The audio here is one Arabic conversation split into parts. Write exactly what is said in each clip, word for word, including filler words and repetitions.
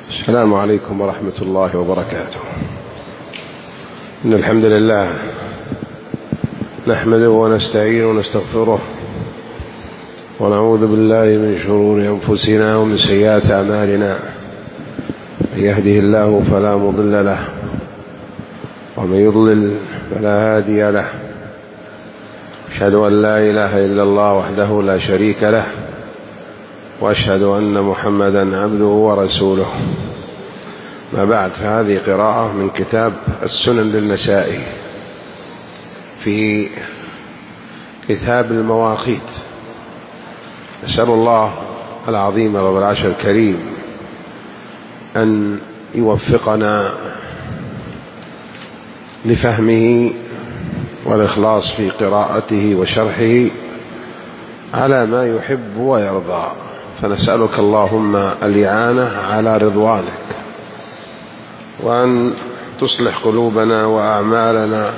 السلام عليكم ورحمة الله وبركاته. إن الحمد لله نحمده ونستعينه ونستغفره ونعوذ بالله من شرور أنفسنا ومن سيئات أعمالنا. من يهده الله فلا مضل له ومن يضلل فلا هادي له. أشهد أن لا إله إلا الله وحده لا شريك له وأشهد أن محمدا عبده ورسوله. ما بعد، فهذه قراءة من كتاب السنن للنسائي في كتاب المواقيت. نسأل الله العظيم رب العرش الكريم أن يوفقنا لفهمه والإخلاص في قراءته وشرحه على ما يحب ويرضى. فنسألك اللهم الإعانة على رضوانك، وأن تصلح قلوبنا وأعمالنا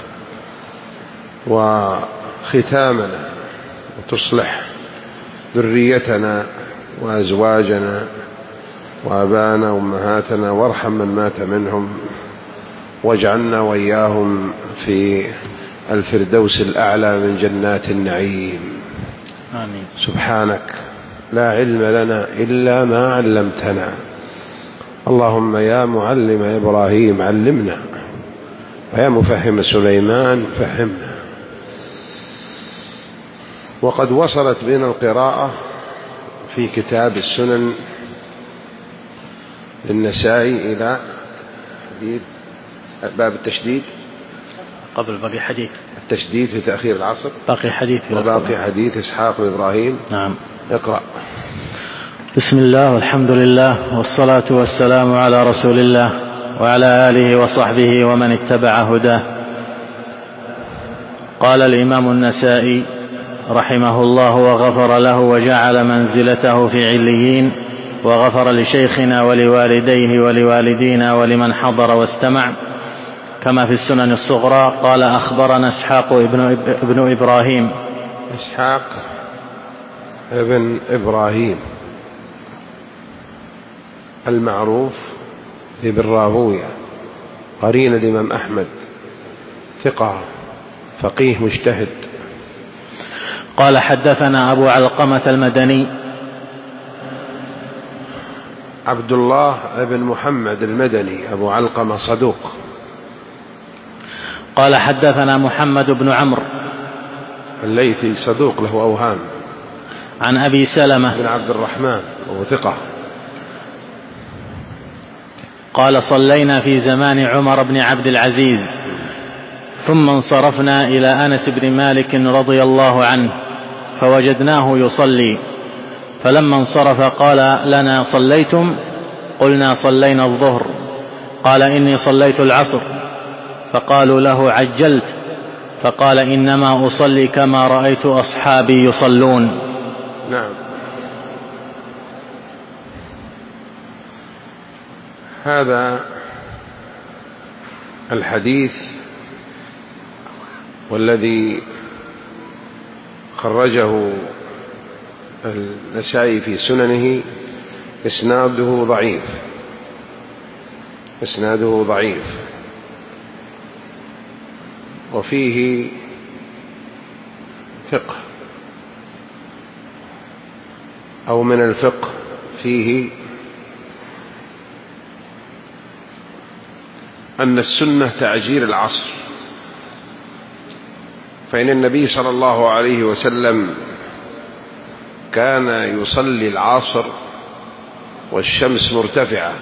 وختامنا، وتصلح ذريتنا وأزواجنا وأبانا وأمهاتنا، وارحم من مات منهم، واجعلنا وإياهم في الفردوس الأعلى من جنات النعيم. آمين. سبحانك لا علم لنا إلا ما علمتنا. اللهم يا معلم إبراهيم علمنا، ويا مفهم سليمان فهمنا. وقد وصلت بنا القراءة في كتاب السنن للنسائي إلى باب التشديد. قبل باقي حديث التشديد في تأخير العصر، باقي حديث وباقي حديث إسحاق وإبراهيم. نعم. اقرأ. بسم الله والحمد لله والصلاة والسلام على رسول الله وعلى آله وصحبه ومن اتبع هداه. قال الإمام النسائي رحمه الله وغفر له وجعل منزلته في عليين، وغفر لشيخنا ولوالديه ولوالدينا ولمن حضر واستمع، كما في السنن الصغرى. قال أخبرنا إسحاق ابن, ابن إبراهيم إسحاق ابن إبراهيم المعروف ابن راهوية، قرين الإمام أحمد، ثقة فقيه مجتهد. قال حدثنا أبو علقمة المدني عبد الله بن محمد المدني أبو علقمة صدوق. قال حدثنا محمد بن عمرو الليثي صدوق له أوهام. عن أبي سلمة بن عبد الرحمن وهو ثقة. قال صلينا في زمان عمر بن عبد العزيز، ثم انصرفنا إلى أنس بن مالك رضي الله عنه فوجدناه يصلي، فلما انصرف قال لنا صليتم؟ قلنا صلينا الظهر. قال إني صليت العصر. فقالوا له عجلت؟ فقال إنما أصلي كما رأيت أصحابي يصلون. نعم. هذا الحديث والذي خرجه النسائي في سننه إسناده ضعيف، إسناده ضعيف، وفيه فقه أو من الفقه فيه أن السنة تعجيل العصر، فإن النبي صلى الله عليه وسلم كان يصلي العصر والشمس مرتفعة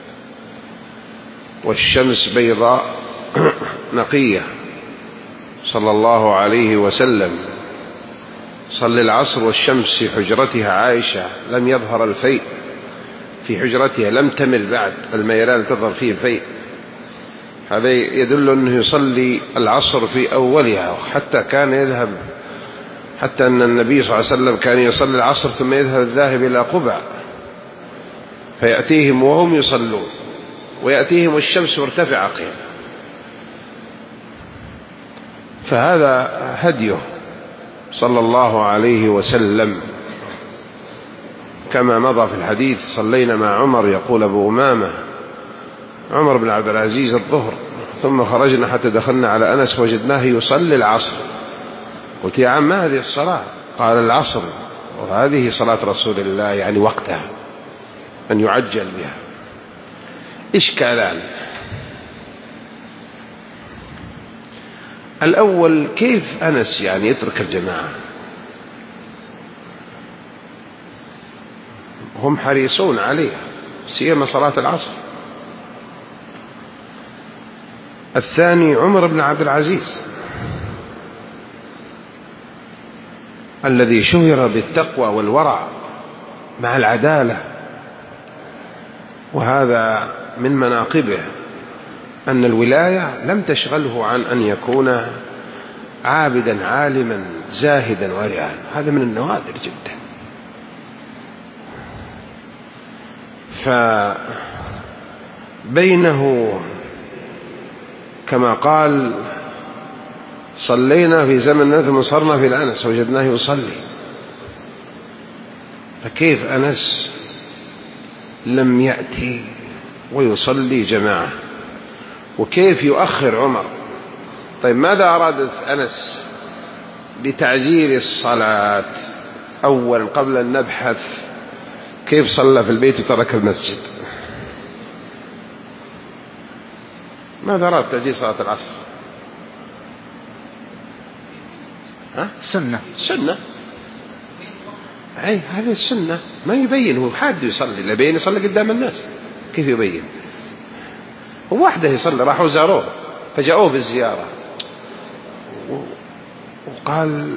والشمس بيضاء نقية صلى الله عليه وسلم. صلى العصر والشمس في حجرتها عائشة، لم يظهر الفيء في حجرتها، لم تمل بعد الميلان تظهر فيه الفيء. هذا يدل أنه يصلي العصر في أولها، حتى كان يذهب، حتى أن النبي صلى الله عليه وسلم كان يصلي العصر ثم يذهب الذاهب إلى قباء فيأتيهم وهم يصلون، ويأتيهم الشمس مرتفعة قيام. فهذا هديه صلى الله عليه وسلم. كما مضى في الحديث: صلينا مع عمر، يقول أبو أمامة عمر بن عبد العزيز الظهر، ثم خرجنا حتى دخلنا على أنس وجدناه يصلي العصر. قلت: يا عم ما هذه الصلاة؟ قال: العصر، وهذه صلاة رسول الله، يعني وقتها أن يعجل بها. إشكالان: الأول، كيف أنس يعني يترك الجماعة؟ هم حريصون عليها، سيما صلاة العصر. الثاني، عمر بن عبد العزيز الذي شهر بالتقوى والورع مع العدالة، وهذا من مناقبه أن الولاية لم تشغله عن أن يكون عابدا عالما زاهدا ورعا. هذا من النوادر جدا. فبينه كما قال: صلينا في زمن ثم صرنا في الأنس وجدناه يصلي. فكيف أنس لم يأتي ويصلي جماعة؟ وكيف يؤخر عمر؟ طيب ماذا أراد أنس بتعجيل الصلاة أولا قبل أن نبحث كيف صلى في البيت وترك المسجد؟ ماذا أراد تعجيل صلاة العصر؟ ها؟ سنة سنة، أي هذه السنة. ما يبين، هو حاد يصلي، لا يبين يصلي قدام الناس. كيف يبين؟ هو وحده يصلي، راحوا زاروه فجاءوه بالزيارة وقال: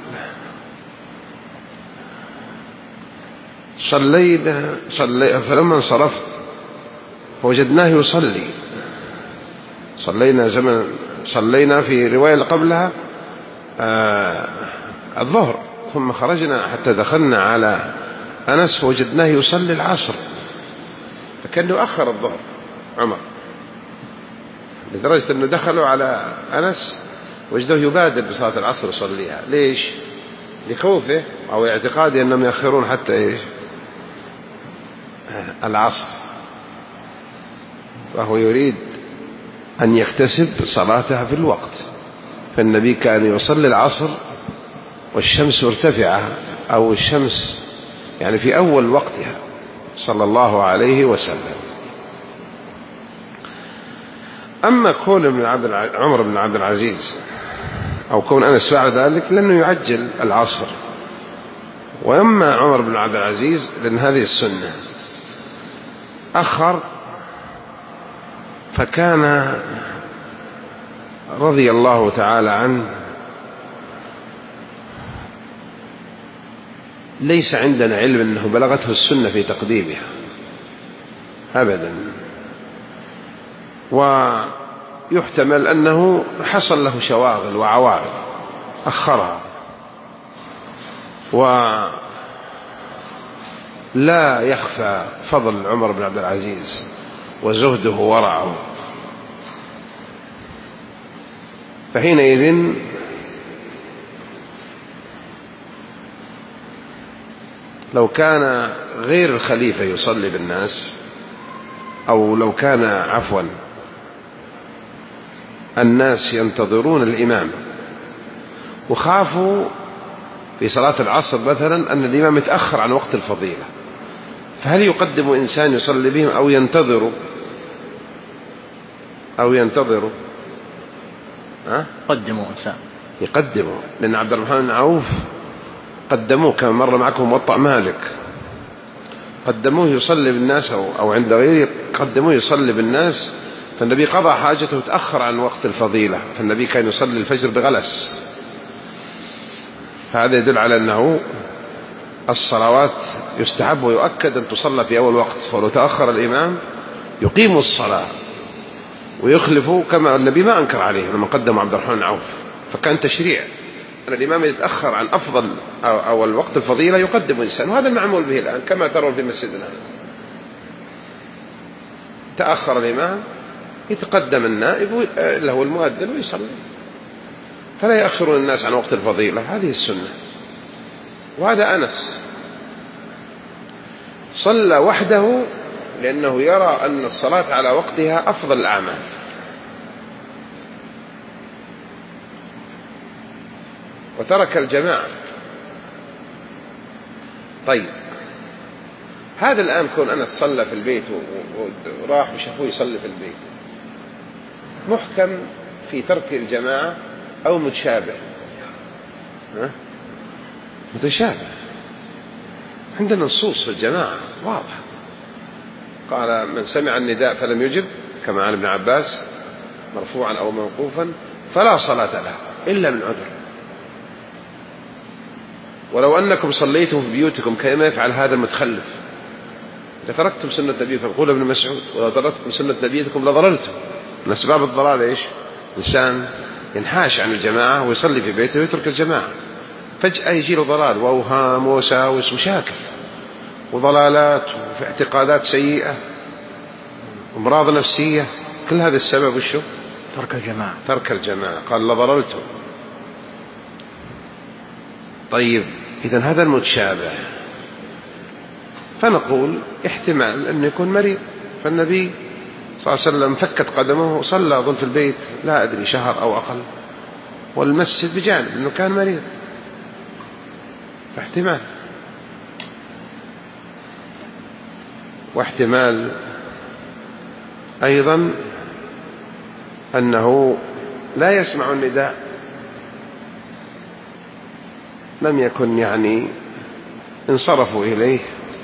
صلينا صلي فلما انصرفت فوجدناه يصلي. صلينا زمن صلينا في رواية قبلها آه الظهر، ثم خرجنا حتى دخلنا على أنس فوجدناه يصلي العصر. فكان يؤخر الظهر عمر، لدرجة أنه دخلوا على أنس وجدوه يبادر بصلاة العصر يصليها. ليش؟ لخوفه أو اعتقاده أنهم يأخرون حتى إيش؟ العصر. فهو يريد أن يكتسب صلاتها في الوقت. فالنبي كان يصلي العصر والشمس مرتفعة، أو الشمس يعني في أول وقتها صلى الله عليه وسلم. أما كون ابن عبد عمر بن عبد العزيز أو كون أنس فعل ذلك لأنه يعجل العصر، وأما عمر بن عبد العزيز لأن هذه السنة أخر، فكان رضي الله تعالى عنه ليس عندنا علم أنه بلغته السنة في تقديمها أبدا، ويحتمل أنه حصل له شواغل وعوارض أخرها، ولا يخفى فضل عمر بن عبد العزيز وزهده وورعه. فحينئذ لو كان غير الخليفة يصلي بالناس، أو لو كان عفوا الناس ينتظرون الإمام وخافوا في صلاة العصر مثلا أن الإمام يتأخر عن وقت الفضيلة، فهل يقدم إنسان يصلي بهم أو ينتظر أو ينتظر ها؟ قدموا إنسان يقدموا، لأن عبد الرحمن بن عوف قدموه كما مر معكم موطأ مالك، قدموه يصلي بالناس أو, أو عند غيره قدموه يصلي بالناس، فالنبي قضى حاجته وتأخر عن وقت الفضيلة، فالنبي كان يصلي الفجر بغلس. فهذا يدل على أنه الصلوات يستحب ويؤكد أن تصلى في أول وقت، فلو تأخر الإمام يقيم الصلاة ويخلفوا، كما النبي ما أنكر عليه لما قدم عبد الرحمن بن عوف، فكان تشريع أن الإمام يتأخر عن أفضل أو, أو الوقت الفضيلة يقدم إنسان، وهذا المعمول به الآن كما ترون في مسجدنا. تأخر الإمام يتقدم النائب له المؤذن ويصلي، فلا يأخرون الناس عن وقت الفضيلة. هذه السنة، وهذا أنس. صلى وحده لأنه يرى أن الصلاة على وقتها أفضل الأعمال، وترك الجماعة. طيب هذا الآن كون أنس صلى في البيت وراح وشافوه يصلي في البيت، محكم في ترك الجماعة أو متشابه؟ ها؟ متشابه. عندنا نصوص في الجماعة واضحة، قال من سمع النداء فلم يجب كما عن ابن عباس مرفوعا أو موقوفا فلا صلاة له إلا من عذر. ولو أنكم صليتم في بيوتكم كما يفعل هذا المتخلف لتركتم سنة نبيكم، يقول ابن مسعود ولو تركتم سنة نبيكم لضللتم. من أسباب الضلال إيش؟ إنسان ينحاش عن الجماعة ويصلي في بيته ويترك الجماعة، فجأة يجي له ضلال وأوهام ووساوس ومشاكل وضلالات وفي اعتقادات سيئة وأمراض نفسية. كل هذا السبب وشو؟ ترك الجماعة. ترك الجماعة. قال لضللتم. طيب إذن هذا المتشابه، فنقول احتمال أن يكون مريض، فالنبي صلى الله عليه وسلم فكت قدمه وصلى أظن في البيت لا أدري شهر أو أقل، والمسجد بجانب أنه كان مريض، فاحتمال. واحتمال أيضا أنه لا يسمع النداء، لم يكن يعني انصرفوا إليه.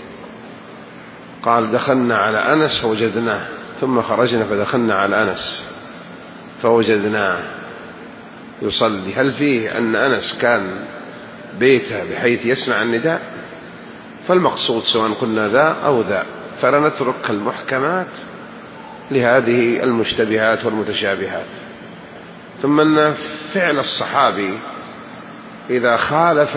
قال دخلنا على أنس فوجدناه، ثم خرجنا فدخلنا على أنس فوجدناه يصلي. هل فيه أن أنس كان بيته بحيث يسمع النداء؟ فالمقصود سواء قلنا ذا أو ذا، فلا نترك المحكمات لهذه المشتبهات والمتشابهات. ثم أن فعل الصحابي إذا خالف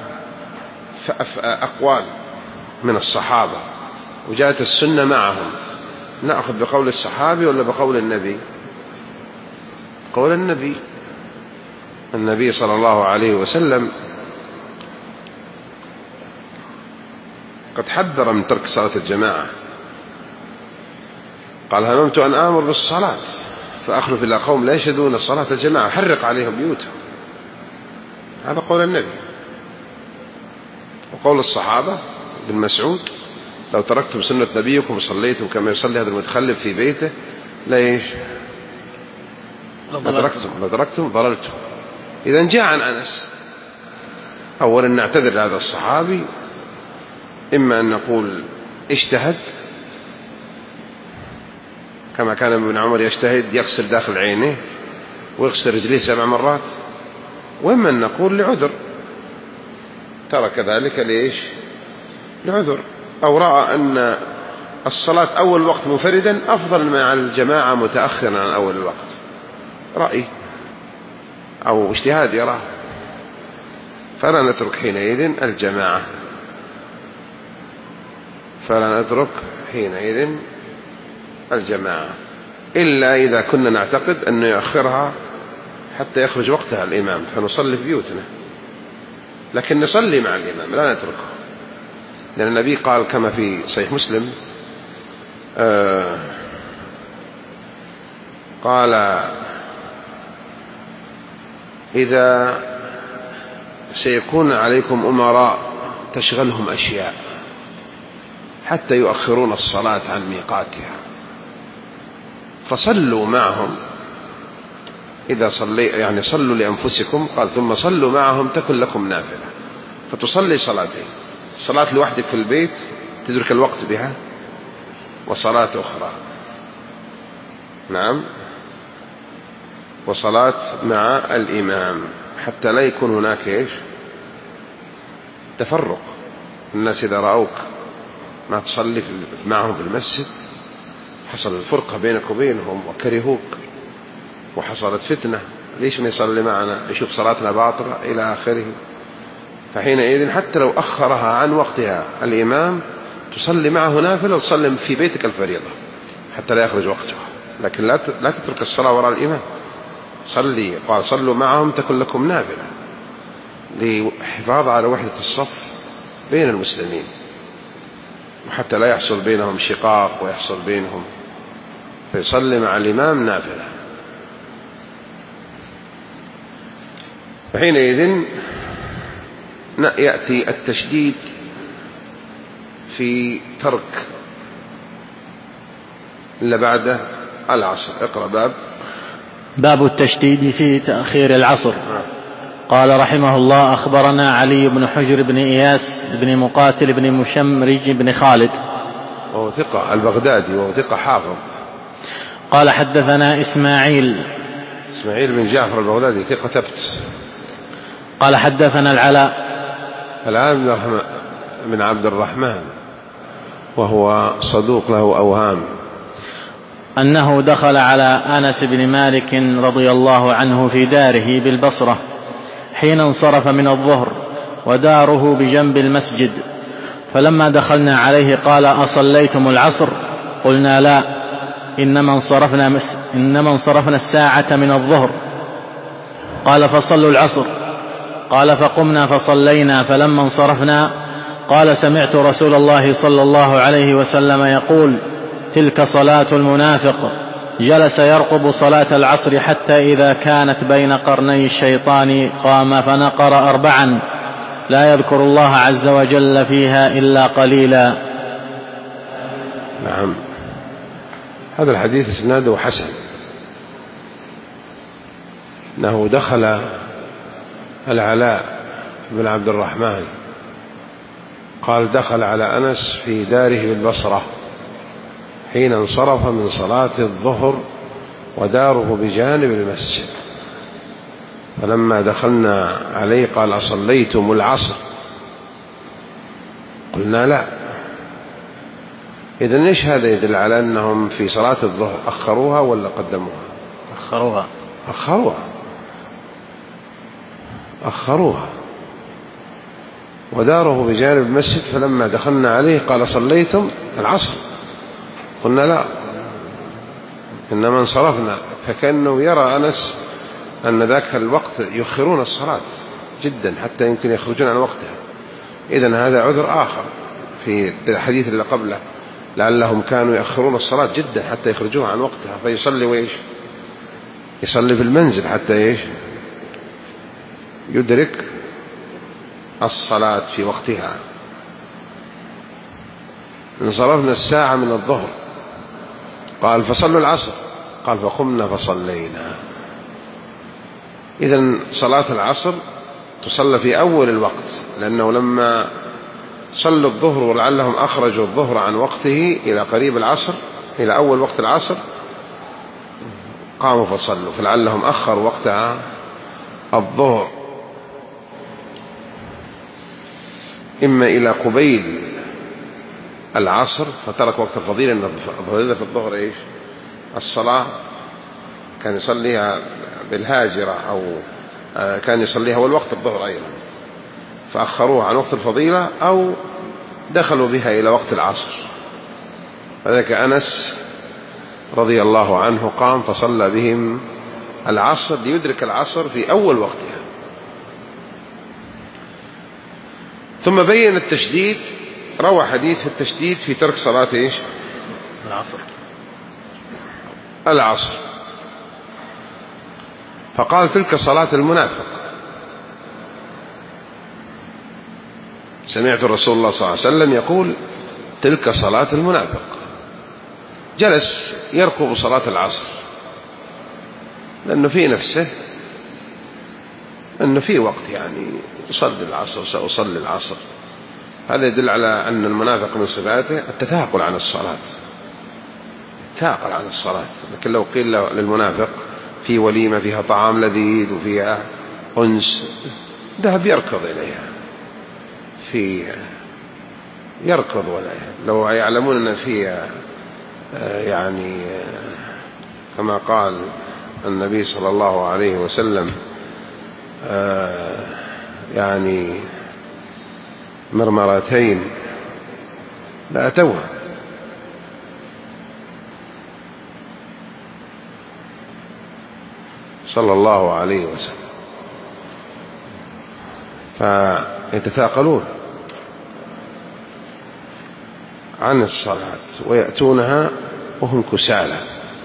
أقوال من الصحابة وجاءت السنة معهم، نأخذ بقول الصحابي ولا بقول النبي؟ قول النبي. النبي صلى الله عليه وسلم قد حذر من ترك صلاة الجماعة، قال هممت أن آمر بالصلاة فأخلف إلى قوم لا يشهدون صلاة الجماعة حرق عليهم بيوتهم. هذا قول النبي. وقول الصحابة بن مسعود لو تركتم سنة نبيكم وصليتم كما يصلي هذا المتخلف في بيته لا إيش لو تركتم لو تركتم ضللتم. إذا جاء عن أنس أولا نعتذر لهذا الصحابي، إما أن نقول اجتهد كما كان ابن عمر يجتهد يغسل داخل عينه ويغسل رجليه سبع مرات، وإما أن نقول لعذر ترك ذلك ليش لعذر، أو رأى أن الصلاة أول وقت منفردا أفضل مع الجماعة متأخرا عن أول الوقت، رأي أو اجتهاد يراه، فلا نترك حينئذ الجماعة فلا نترك حينئذ الجماعة إلا إذا كنا نعتقد أنه يؤخرها حتى يخرج وقتها الإمام فنصلي في بيوتنا، لكن نصلي مع الإمام لا نتركه، لأن النبي قال كما في صحيح مسلم آه قال إذا سيكون عليكم أمراء تشغلهم أشياء حتى يؤخرون الصلاة عن ميقاتها فصلوا معهم، إذا صلي يعني صلوا لأنفسكم، قال ثم صلوا معهم تكن لكم نافلة، فتصلي صلاتين، صلاة لوحدك في البيت تدرك الوقت بها، وصلاة أخرى نعم وصلاة مع الإمام، حتى لا يكون هناك إيش تفرق. الناس إذا رأوك ما تصلي معهم في المسجد حصل الفرقة بينك وبينهم وكرهوك وحصلت فتنة، ليش ما يصلي معنا يشوف صلاتنا باطلة إلى آخره. فحينئذ حتى لو أخرها عن وقتها الإمام تصلي معه نافلة وتصلي في بيتك الفريضة حتى لا يخرج وقتها، لكن لا لا تترك الصلاة وراء الإمام، صلي. قال صلوا معهم تكن لكم نافلة للحفاظ على وحدة الصف بين المسلمين. وحتى لا يحصل بينهم شقاق ويحصل بينهم، فيصلي مع الإمام نافلة. فحينئذ يأتي التشديد في ترك إلا بعد العصر. اقرأ باب باب التشديد في تأخير العصر. قال رحمه الله: أخبرنا علي بن حجر بن إياس بن مقاتل بن مشمرج بن خالد وهو ثقة البغدادي وهو ثقة حافظ. قال حدثنا إسماعيل إسماعيل بن جعفر البغدادي ثقة ثبت. قال حدثنا العلاء العلاء بن عبد الرحمن وهو صدوق له أوهام، أنه دخل على أنس بن مالك رضي الله عنه في داره بالبصرة حين انصرف من الظهر وداره بجنب المسجد، فلما دخلنا عليه قال: أصليتم العصر؟ قلنا: لا، إنما انصرفنا, مس... إنما انصرفنا الساعة من الظهر. قال: فصلوا العصر. قال: فقمنا فصلينا، فلما انصرفنا قال: سمعت رسول الله صلى الله عليه وسلم يقول: تلك صلاة المنافق. جلس يرقب صلاة العصر حتى إذا كانت بين قرني الشيطان قام فنقر أربعا لا يذكر الله عز وجل فيها إلا قليلا. نعم، هذا الحديث اسناده حسن، أنه دخل العلاء بن عبد الرحمن قال: دخل على أنس في داره بالبصرة حين انصرف من صلاة الظهر وداره بجانب المسجد، فلما دخلنا عليه قال: أصليتم العصر؟ قلنا: لا. إذن إيش هذا يدل على أنهم في صلاة الظهر أخروها ولا قدموها؟ أخروها أخروها أخروها وداره بجانب المسجد، فلما دخلنا عليه قال: صليتم العصر؟ قلنا: لا، إنما انصرفنا. فكأنه يرى أنس أن ذاك الوقت يؤخرون الصلاة جدا حتى يمكن يخرجون عن وقتها. إذن هذا عذر آخر في الحديث اللي قبله، لعلهم كانوا يؤخرون الصلاة جدا حتى يخرجوها عن وقتها، فيصلي ويش يصلي في المنزل حتى إيش يدرك الصلاة في وقتها. انصرفنا الساعة من الظهر، قال: فصلوا العصر. قال: فقمنا فصلينا. إذن صلاة العصر تصلى في أول الوقت، لأنه لما صلوا الظهر ولعلهم أخرجوا الظهر عن وقته إلى قريب العصر، إلى أول وقت العصر، قاموا فصلوا، فلعلهم أخروا وقتها الظهر إما إلى قبيل العصر فترك وقت الفضيلة، إن الفضيلة في الظهر إيش؟ الصلاة، كان يصليها بالهاجرة أو كان يصليها والوقت الظهر أيضا، فأخروها عن وقت الفضيلة أو دخلوا بها إلى وقت العصر. فذلك أنس رضي الله عنه قام فصلى بهم العصر ليدرك العصر في أول وقتها. ثم بين التشديد، روى حديث التشديد في ترك صلاة إيش؟ العصر العصر فقال: تلك صلاة المنافق. سمعت الرسول الله صلى الله عليه وسلم يقول: تلك صلاة المنافق. جلس يرقب صلاة العصر لأنه في نفسه أنه في وقت يعني يصلي العصر، سأصلي العصر. هذا يدل على أن المنافق من صفاته التثاقل عن الصلاة، التثاقل عن الصلاة. لكن لو قيل للمنافق في وليمة فيها طعام لذيذ وفيها أنس، ذهب يركض إليها، في يركض ولا لو يعلمون أن فيها يعني كما قال النبي صلى الله عليه وسلم يعني مرمرتين لأتوها. صلى الله عليه وسلم. فيتثاقلون. عن الصلاة ويأتونها وهم كسالى،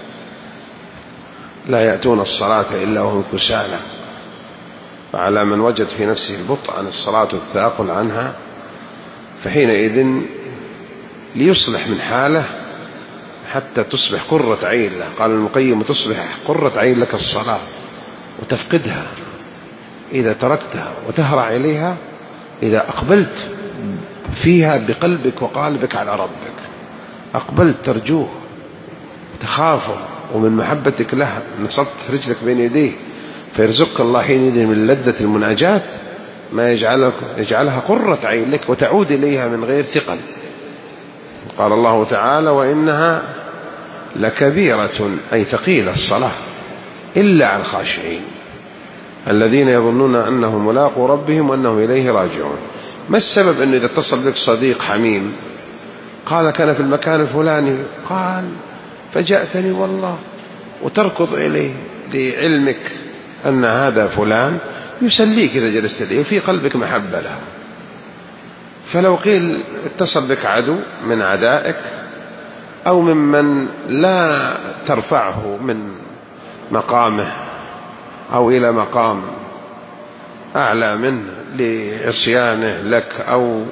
لا يأتون الصلاة إلا وهم كسالى. فعلى من وجد في نفسه البطء عن الصلاة والثاقل عنها فحينئذ ليصلح من حاله حتى تصبح قرة عين له. قال المقيم: تصبح قرة عين لك الصلاة وتفقدها إذا تركتها وتهرع إليها إذا أقبلت فيها بقلبك وقالبك على ربك، أقبلت ترجوه وتخافه ومن محبتك له نصبت رجلك بين يديه فيرزقك الله حينئذ من لذة المناجاة ما يجعلك يجعلها قرة عين لك وتعود إليها من غير ثقل. قال الله تعالى: وإنها لكبيرة، أي ثقيلة الصلاة، إلا على الخاشعين الذين يظنون أنهم ملاقوا ربهم وأنهم إليه راجعون. ما السبب أنه إذا اتصل بك صديق حميم قال كان في المكان الفلاني، قال فجأتني والله، وتركض إليه لعلمك أن هذا فلان يسليك إذا جلست إليه وفي قلبك محبة له. فلو قيل اتصل بك عدو من عدائك أو ممن لا ترفعه من مقامه أو إلى مقام أعلى منه لعصيانه لك أو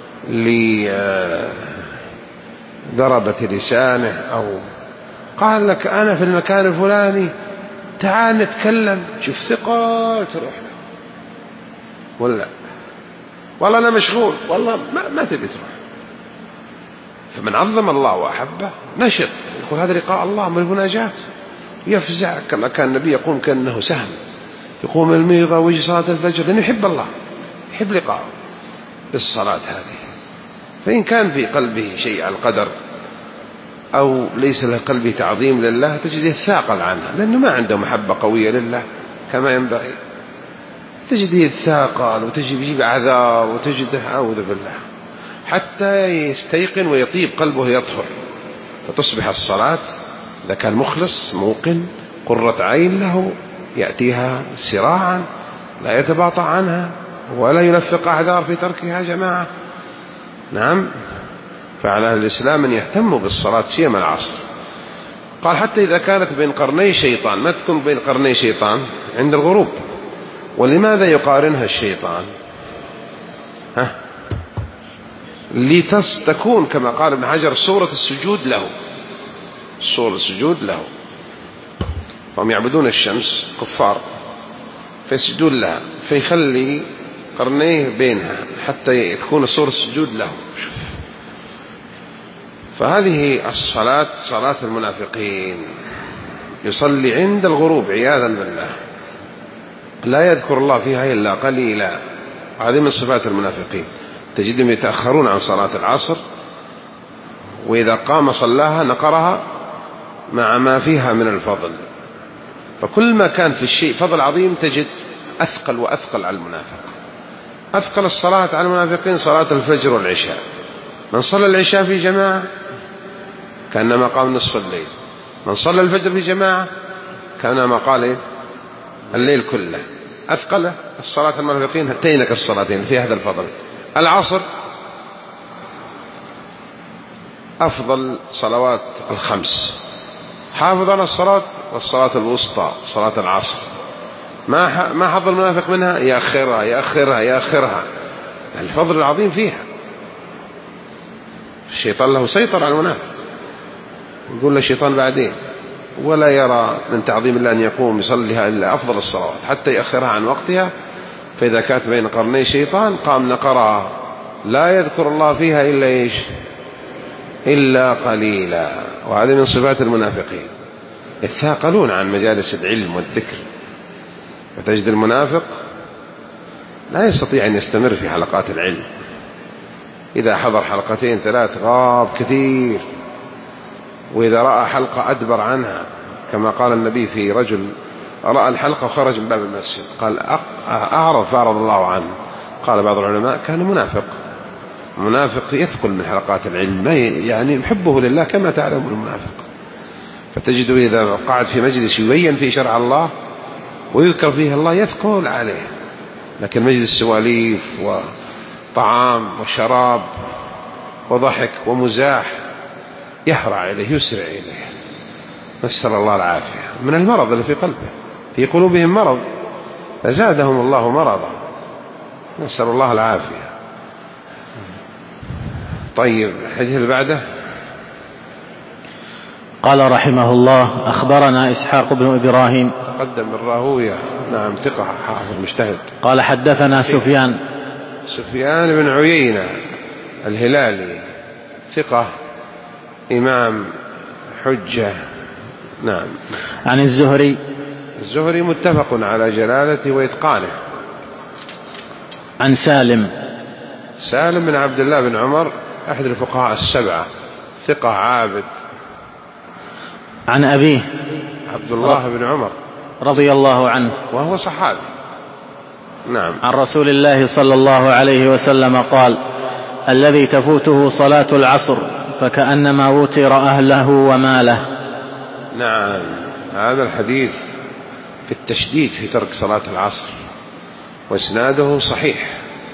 لضربة لسانه، أو قال لك أنا في المكان الفلاني تعال نتكلم، شوف ثقة تروح له، ولا والله أنا مشغول، والله ما, ما تبي تروح. فمن عظم الله وأحبه نشط، يقول هذا لقاء الله من المناجاة، يفزع كما كان النبي يقوم كأنه سهم، يقوم الميغة ويجي صلاة الفجر لأنه يحب الله، يحب لقاءه بالصلاة هذه. فإن كان في قلبه شيء على القدر أو ليس له قلبه تعظيم لله تجده الثاقل عنها، لأنه ما عنده محبة قوية لله كما ينبغي، تجده الثاقل وتجد يجيب أعذار وتجده أعوذ بالله حتى يستيقن ويطيب قلبه يطهر، فتصبح الصلاة إذا كان مخلص موقن قرة عين له يأتيها سراعا لا يتباطأ عنها ولا ينفق أعذار في تركها جماعة. نعم، فعلى أهل الإسلام أن يهتموا بالصلاة سيما العصر. قال حتى إذا كانت بين قرني شيطان، ما تكون بين قرني شيطان عند الغروب. ولماذا يقارنها الشيطان؟ ها لتكون كما قال ابن حجر صورة السجود له، صورة السجود له. فهم يعبدون الشمس كفار فيسجدون لها، فيخلي قرنيه بينها حتى تكون صورة السجود له. فهذه الصلاة صلاة المنافقين، يصلي عند الغروب عياذا بالله، لا يذكر الله فيها إلا قليلا. هذه من صفات المنافقين، تجدهم يتأخرون عن صلاة العصر، وإذا قام صلاها نقرها مع ما فيها من الفضل. فكل ما كان في الشيء فضل عظيم تجد أثقل وأثقل على المنافق. أثقل الصلاة على المنافقين صلاة الفجر والعشاء. من صلى العشاء في جماعة كأنما قام نصف الليل، من صلى الفجر في جماعة كأنما قال الليل كله. أثقله الصلاة المنافقين هاتينك الصلاتين في هذا الفضل. العصر أفضل صلوات الخمس، حافظ على الصلاة والصلاة الوسطى صلاة العصر، ما ما حظ المنافق منها، يأخرها يأخرها يأخرها، الفضل العظيم فيها. الشيطان له سيطر على المنافق، يقول له الشيطان بعدين، ولا يرى من تعظيم الله أن يقوم يصليها إلا أفضل الصلوات حتى يأخرها عن وقتها. فإذا كانت بين قرني شيطان قام نقرها، لا يذكر الله فيها إلا إيش إلا قليلا. وهذا من صفات المنافقين، يتثاقلون عن مجالس العلم والذكر. فتجد المنافق لا يستطيع أن يستمر في حلقات العلم، إذا حضر حلقتين ثلاث غاب كثير، وإذا رأى حلقة أدبر عنها، كما قال النبي في رجل رأى الحلقة وخرج من باب المسجد، قال أعرض فأعرض الله عنه. قال بعض العلماء كان منافق، منافق يثقل من حلقات العلم، يعني يحبه لله كما تعلم المنافق. فتجده إذا قعد في مجلس يبين في شرع الله ويذكر فيه الله يثقل عليه، لكن مجلس سواليف وطعام وشراب وضحك ومزاح يهرع إليه يسرع إليه، نسأل الله العافية، من المرض اللي في قلبه، في قلوبهم مرض فزادهم الله مرضا، نسأل الله العافية. طيب الحديث اللي بعده. قال رحمه الله: أخبرنا إسحاق بن إبراهيم تقدم الراهوية، نعم، ثقة حافظ مجتهد. قال حدثنا سفيان سفيان بن عيينة الهلالي ثقة إمام حجة، نعم. عن الزهري الزهري متفق على جلالته وإتقانه. عن سالم سالم بن عبد الله بن عمر أحد الفقهاء السبعة، ثقة عابد. عن أبيه عبد الله بن عمر رضي الله عنه وهو صحابي، نعم. عن رسول الله صلى الله عليه وسلم قال: الذي تفوته صلاة العصر فكأنما وتر أهله وماله. نعم، هذا الحديث في التشديد في ترك صلاة العصر وإسناده صحيح،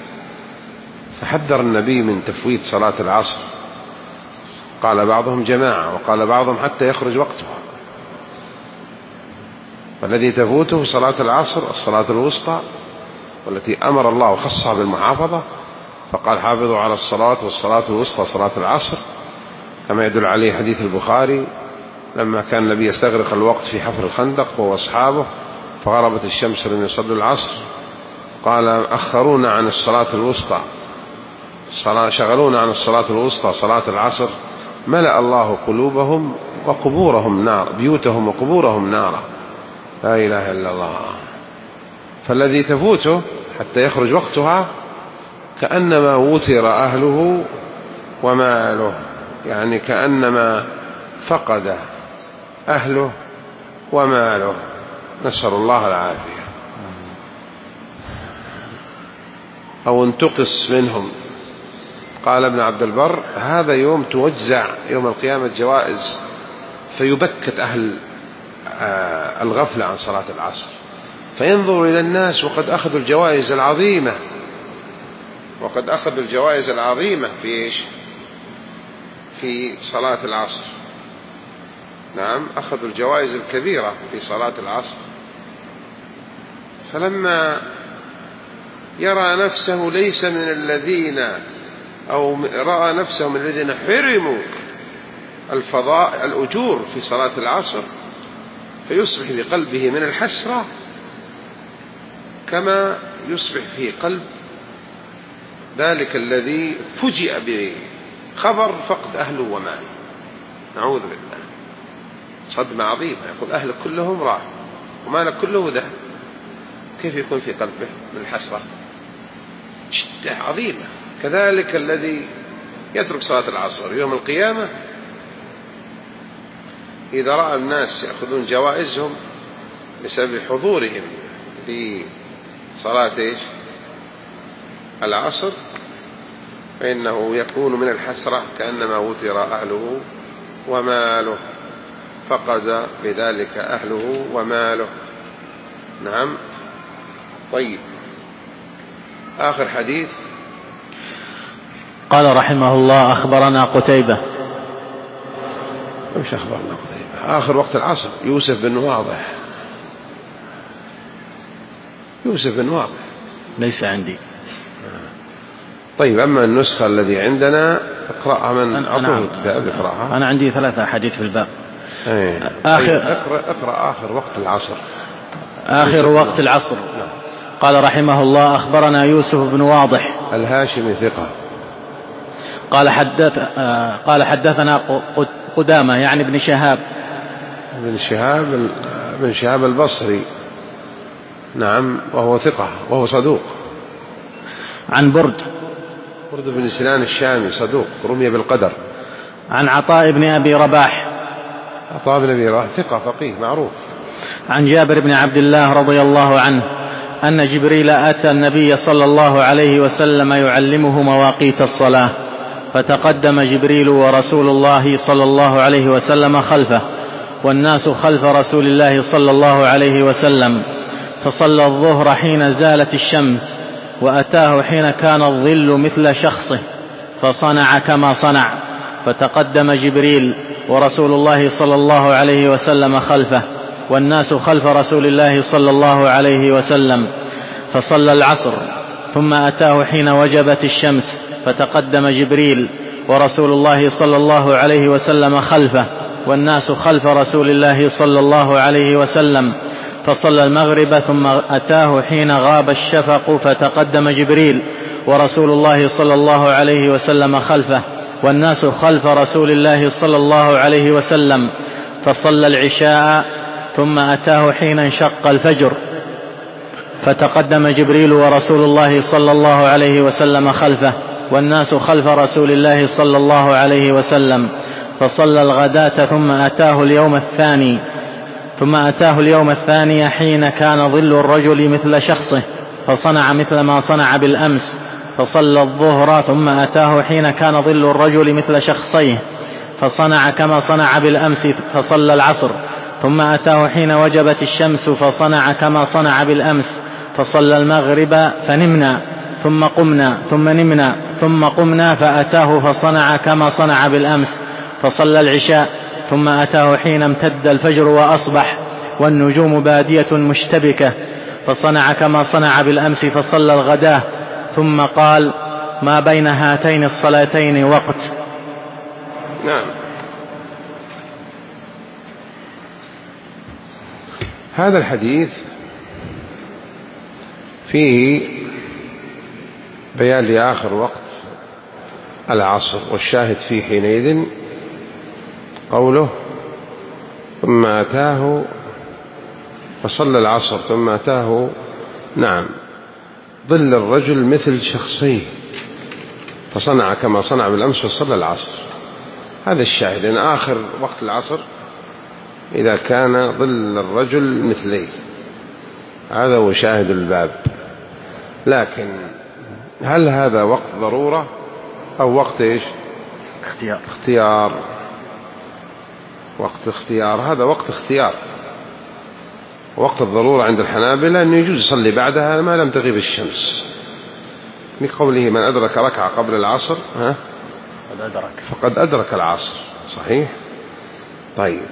فحذر النبي من تفويت صلاة العصر، قال بعضهم جماعة وقال بعضهم حتى يخرج وقتها. والذي تفوته صلاة العصر الصلاة الوسطى والتي أمر الله وخصها بالمحافظة، فقال: حافظوا على الصلاة والصلاة الوسطى صلاة العصر، كما يدل عليه حديث البخاري لما كان النبي يستغرق الوقت في حفر الخندق هو وأصحابه، فغربت الشمس لم يصلوا العصر، قال: أخرونا عن الصلاة الوسطى، شغلونا عن الصلاة الوسطى صلاة العصر، ملأ الله قلوبهم وقبورهم نار، بيوتهم وقبورهم نارا، لا إله إلا الله. فالذي تفوته حتى يخرج وقتها كأنما وتر أهله وماله، يعني كأنما فقد أهله وماله، نسأل الله العافية، أو انتقص منهم. قال ابن عبد البر: هذا يوم توزع يوم القيامة جوائز، فيبكت أهل الغفلة عن صلاة العصر، فينظر إلى الناس وقد أخذوا الجوائز العظيمة، وقد أخذوا الجوائز العظيمة في إيش؟ في صلاة العصر، نعم، أخذوا الجوائز الكبيرة في صلاة العصر، فلما يرى نفسه ليس من الذين أو رأى نفسه من الذين حرموا الفضاء الأجور في صلاة العصر، فيصبح في قلبه من الحسرة كما يصبح في قلب ذلك الذي فجئ بخبر فقد أهله وماله، نعوذ بالله، صدمة عظيمة، يقول أهلك كلهم راح ومالك كله ذهب، كيف يكون في قلبه من الحسرة؟ شدة عظيمة. كذلك الذي يترك صلاة العصر يوم القيامة إذا رأى الناس يأخذون جوائزهم بسبب حضورهم في صلاة إيش؟ العصر، فإنه يكون من الحسرة كأنما وتر أهله وماله، فقد بذلك أهله وماله، نعم. طيب، آخر حديث. قال رحمه الله: أخبرنا قتيبة. مش أخبرنا قتيبة، آخر وقت العصر يوسف بن واضح. يوسف بن واضح ليس عندي. طيب، أما النسخة الذي عندنا اقرأها من أعطوه الكتاب، اقرأها. أنا عندي ثلاثة حديث في الباب. ايه. آخر طيب، اقرأ, اقرأ آخر وقت العصر. آخر وقت العصر. قال رحمه الله: أخبرنا يوسف بن واضح الهاشمي ثقة. قال حدث قال حدثنا قدامة يعني ابن شهاب بن شهاب بن شهاب البصري، نعم، وهو ثقة وهو صدوق. عن برد برد بن سنان الشامي صدوق، رمي بالقدر. عن عطاء بن أبي رباح. عطاء بن أبي رباح ثقة فقيه معروف. عن جابر بن عبد الله رضي الله عنه أن جبريل أتى النبي صلى الله عليه وسلم يعلمه مواقيت الصلاة، فتقدم جبريل ورسول الله صلى الله عليه وسلم خلفه، والناس خلف رسول الله صلى الله عليه وسلم، فصلى الظهر حين زالت الشمس، وأتاه حين كان الظل مثل شخصه، فصنع كما صنع، فتقدم جبريل ورسول الله صلى الله عليه وسلم خلفه، والناس خلف رسول الله صلى الله عليه وسلم، فصلى العصر، ثم أتاه حين وجبت الشمس، فتقدم جبريل ورسول الله صلى الله عليه وسلم خلفه، والناس خلف رسول الله صلى الله عليه وسلم، فصلى المغرب، ثم أتاه حين غاب الشفق، فتقدم جبريل ورسول الله صلى الله عليه وسلم خلفه، والناس خلف رسول الله صلى الله عليه وسلم، فصلى العشاء، ثم أتاه حين انشق الفجر، فتقدم جبريل ورسول الله صلى الله عليه وسلم خلفه، والناس خلف رسول الله صلى الله عليه وسلم، فصلى الغداة، ثم أتاه اليوم الثاني ثم أتاه اليوم الثاني حين كان ظل الرجل مثل شخصه، فصنع مثل ما صنع بالأمس، فصلى الظهر، ثم أتاه حين كان ظل الرجل مثل شخصيه، فصنع كما صنع بالأمس، فصلى العصر، ثم أتاه حين وجبت الشمس، فصنع كما صنع بالأمس، فصلى المغرب، فنمنا، ثم قمنا، ثم نمنا، ثم قمنا، فأتاه فصنع كما صنع بالأمس، فصلى العشاء، ثم أتاه حين امتد الفجر وأصبح والنجوم بادية مشتبكة، فصنع كما صنع بالأمس، فصلى الغداة، ثم قال: ما بين هاتين الصلاتين وقت. نعم. هذا الحديث فيه بيان لآخر وقت العصر، والشاهد فيه حينئذ قوله: ثم أتاه فصلى العصر، ثم أتاه نعم ظل الرجل مثل شخصيه، فصنع كما صنع بالأمس، فصلى العصر. هذا الشاهد أن آخر وقت العصر إذا كان ظل الرجل مثليه، هذا هو شاهد الباب. لكن هل هذا وقت ضرورة أو وقت إيش؟ اختيار. اختيار. وقت اختيار. هذا وقت اختيار. وقت الضرورة عند الحنابلة أنه يجوز يصلي بعدها ما لم تغيب الشمس، لقوله: من أدرك ركعة قبل العصر ها فقد أدرك فقد أدرك العصر. صحيح. طيب،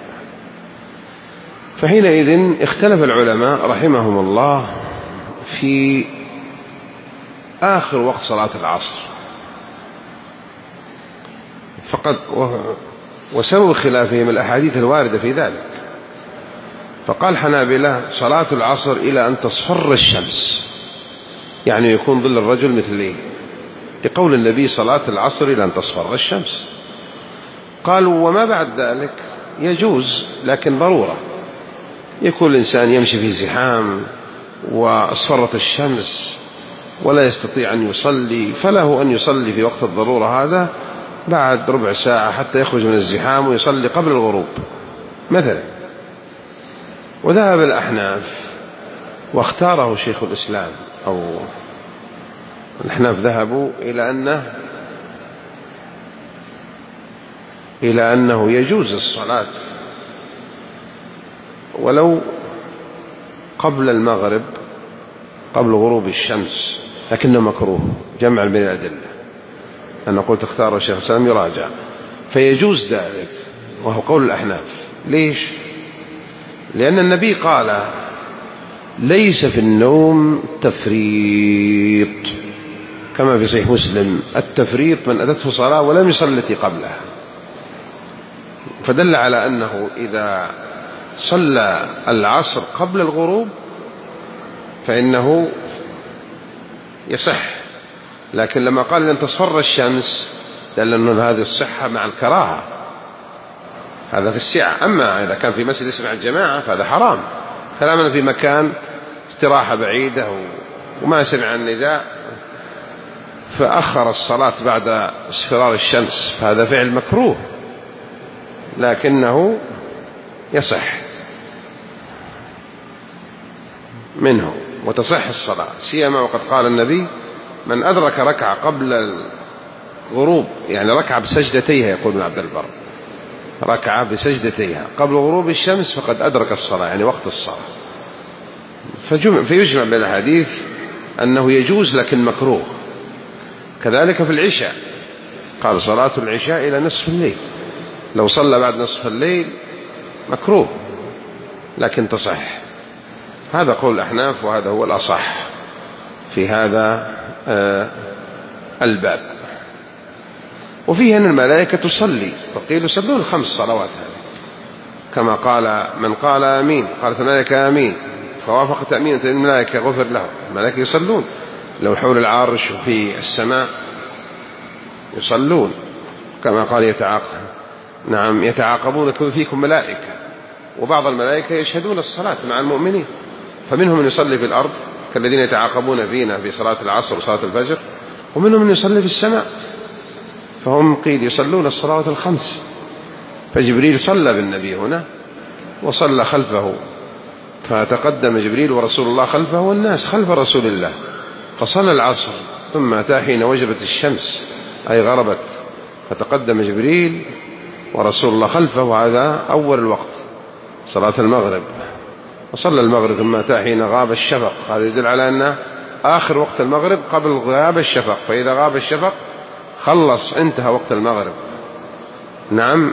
فحينئذ اختلف العلماء رحمهم الله في آخر وقت صلاة العصر، فقد وسبب خلافهم الأحاديث الواردة في ذلك. فقال حنابلة: صلاة العصر إلى أن تصفر الشمس، يعني يكون ظل الرجل مثله، لقول النبي: صلاة العصر إلى أن تصفر الشمس. قالوا: وما بعد ذلك يجوز، لكن ضرورة، يكون الإنسان يمشي في زحام وأصفرت الشمس ولا يستطيع أن يصلي، فله أن يصلي في وقت الضرورة هذا بعد ربع ساعة حتى يخرج من الزحام ويصلي قبل الغروب مثلا. وذهب الأحناف واختاره شيخ الإسلام، أو الأحناف ذهبوا إلى أنه إلى أنه يجوز الصلاة ولو قبل المغرب، قبل غروب الشمس، لكنه مكروه جمعا بين الأدلة. أنا قلت اختار شيخ الإسلام يراجع، فيجوز ذلك، وهو قول الأحناف. ليش؟ لأن النبي قال: ليس في النوم تفريط، كما في صحيح مسلم: التفريط من أتته صلاة ولم يصل التي قبلها. فدل على أنه إذا صلى العصر قبل الغروب فإنه يصح، لكن لما قال لن تصفر الشمس دل أن هذه الصحة مع الكراهة، هذا في السعة. أما إذا كان في مسجد يسمع الجماعة فهذا حرام، كلاما في مكان استراحة بعيدة وما سمع النداء فأخر الصلاة بعد اصفرار الشمس، فهذا فعل مكروه لكنه يصح منه وتصح الصلاة، سيما وقد قال النبي: من أدرك ركعة قبل الغروب، يعني ركعة بسجدتيها، يقول ابن عبد البر، ركعة بسجدتيها قبل غروب الشمس فقد أدرك الصلاة، يعني وقت الصلاة. فيجمع بين الحديث أنه يجوز لكن مكروه. كذلك في العشاء، قال صلاة العشاء إلى نصف الليل، لو صلى بعد نصف الليل مكروه لكن تصح. هذا قول الأحناف وهذا هو الأصح في هذا الباب. وفيه أن الملائكة تصلي، وقيل يصلون الخمس صلوات هذه كما قال من قال آمين، قالت الملائكة آمين فوافق تأمينة الملائكة غفر له. الملائكة يصلون، لو حول العرش في السماء يصلون كما قال يتعاقب نعم يتعاقبون فيكم ملائكة، وبعض الملائكة يشهدون الصلاة مع المؤمنين، فمنهم من يصلي في الأرض كالذين يتعاقبون فينا في صلاة العصر وصلاة الفجر، ومنهم من يصلي في السماء، فهم قيل يصلون الصلوات الخمس. فجبريل صلى بالنبي هنا وصلى خلفه، فتقدم جبريل ورسول الله خلفه والناس خلف رسول الله، فصلى العصر ثم أتى حين وجبت الشمس أي غربت، فتقدم جبريل ورسول الله خلفه، وهذا أول الوقت صلاة المغرب، وصلى المغرب ثم أتى حين غاب الشفق. هذا يدل على أن آخر وقت المغرب قبل غياب الشفق، فإذا غاب الشفق خلص انتهى وقت المغرب. نعم.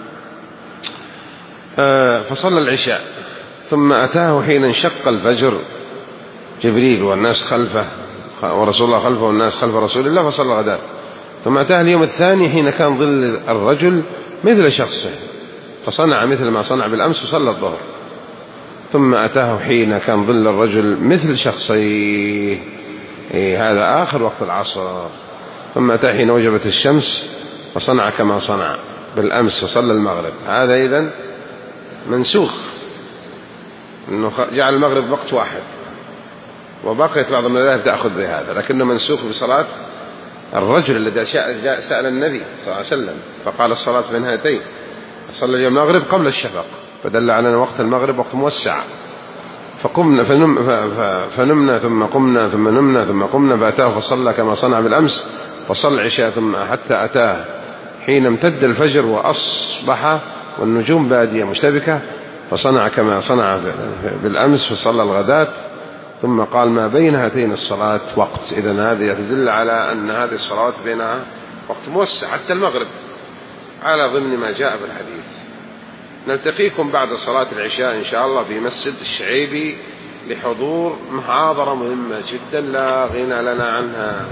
آه فصلى العشاء ثم أتاه حين انشق الفجر جبريل والناس خلفه ورسول الله خلفه والناس خلف رسول الله، فصلى الغداء. ثم أتاه اليوم الثاني حين كان ظل الرجل مثل شخصه، فصنع مثل ما صنع بالأمس وصلى الظهر. ثم أتاه حين كان ظل الرجل مثل شخصيه، إيه هذا آخر وقت العصر. ثم أتاه حين وجبت الشمس فصنع كما صنع بالأمس وصلى المغرب. هذا إذن منسوخ، إنه جعل المغرب وقت واحد، وبقيت بعض المذاهب تأخذ بهذا، لكنه منسوخ بصلاة الرجل الذي سأل النبي صلى الله عليه وسلم فقال الصلاة بين هاتين، صلى اليوم المغرب قبل الشفق، فدل على أن وقت المغرب وقت موسع. فقمنا فنم فنمنا ثم قمنا ثم نمنا ثم قمنا، فأتاه فصلى كما صنع بالأمس، فصلى العشاء ثم حتى أتاه حين امتد الفجر وأصبح والنجوم بادية مشتبكة، فصنع كما صنع بالأمس فصلى الغداة. ثم قال ما بين هاتين الصلاة وقت. إذن هذه تدل على أن هذه الصلوات بينها وقت موسع حتى المغرب على ضمن ما جاء في الحديث. نلتقيكم بعد صلاة العشاء إن شاء الله في مسجد الشعيبي لحضور محاضرة مهمة جدا لا غنى لنا عنها.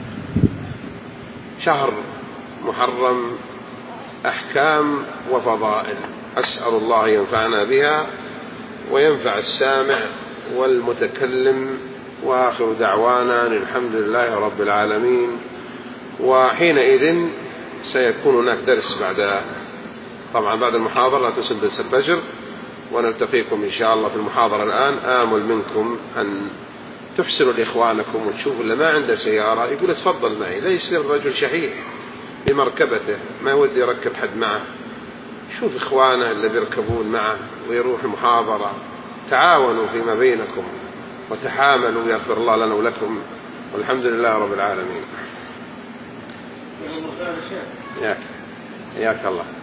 شهر محرم، أحكام وفضائل، أسأل الله ينفعنا بها وينفع السامع والمتكلم. وآخر دعوانا الحمد لله رب العالمين. وحينئذ سيكون هناك درس بعد طبعا بعد المحاضرة، لا تنسوا درس الفجر، ونلتقيكم إن شاء الله في المحاضرة. الآن آمل منكم أن تحسنوا لإخوانكم وتشوفوا اللي ما عنده سيارة يقول اتفضل معي، لا يصير الرجل شحيح بمركبته ما يودي يركب حد معه. شوف إخوانه اللي بيركبون معه ويروح المحاضرة، تعاونوا فيما بينكم وتحاملوا، يغفر الله لنا ولكم، والحمد لله رب العالمين. ياك ياك الله.